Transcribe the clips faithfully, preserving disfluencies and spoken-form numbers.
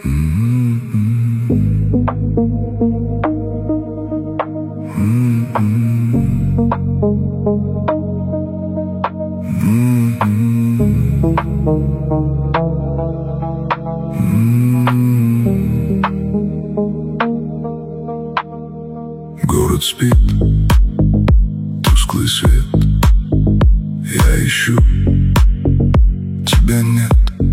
Город спит, тусклый свет. Я ищу, тебя нет.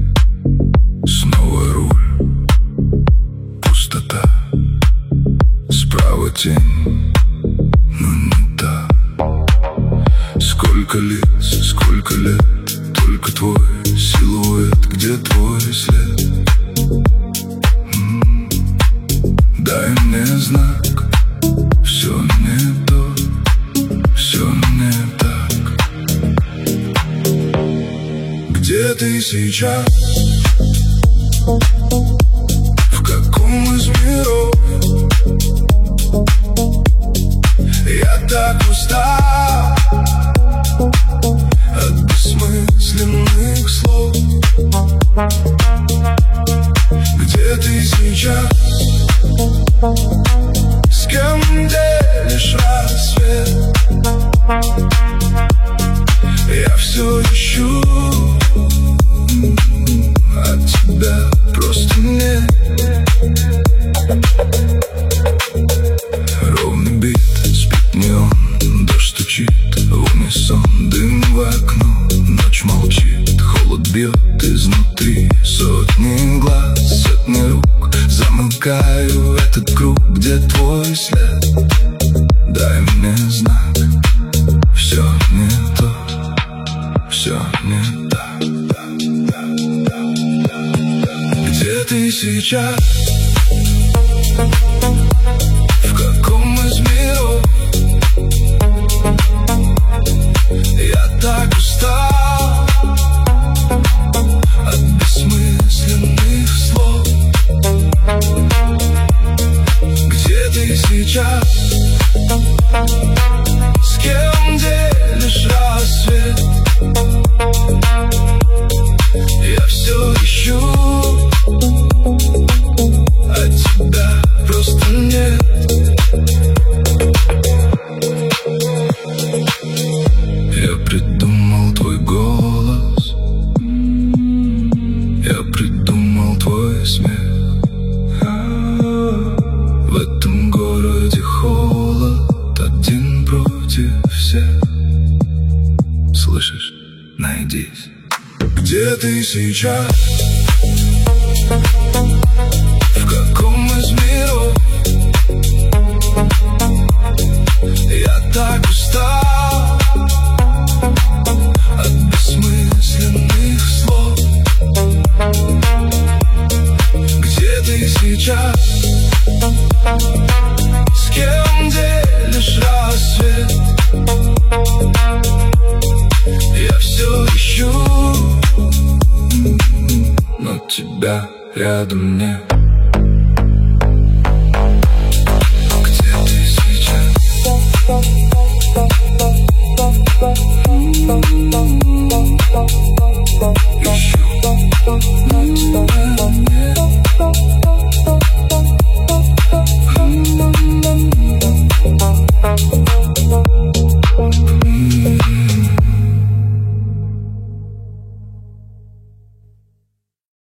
Снова руль, пустота. Справа тень, но не та. Сколько лиц, сколько лет. Только твой силуэт, где твой след? М-м-м. Дай мне знак. Все не то, все не так. Где ты сейчас? В каком из миров? Я так устал от бессмысленных слов. Где ты сейчас? С кем делишь рассвет? Я все ищу, а тебя просто нет. Ровный бит, спит неон, дождь стучит в унисон. Дым в окно, ночь молчит, холод бьет изнутри. Сотни глаз, сотни рук. Замыкаю этот круг, где твой след? Дай мне знак. Все не то, все не так. Где ты сейчас? В каком из миров? Я так устал от бессмысленных слов. Где ты сейчас? С кем делишь рассвет? Я все ищу, а тебя просто нет. Я придумал твой голос, я придумал твой смех. В этом городе холод, один против всех. Слышишь? Найдись. Где ты сейчас? В каком из миров? Я так устал от бессмысленных слов. Где ты сейчас? С кем делишь рассвет? Я все ищу, но тебя рядом нет.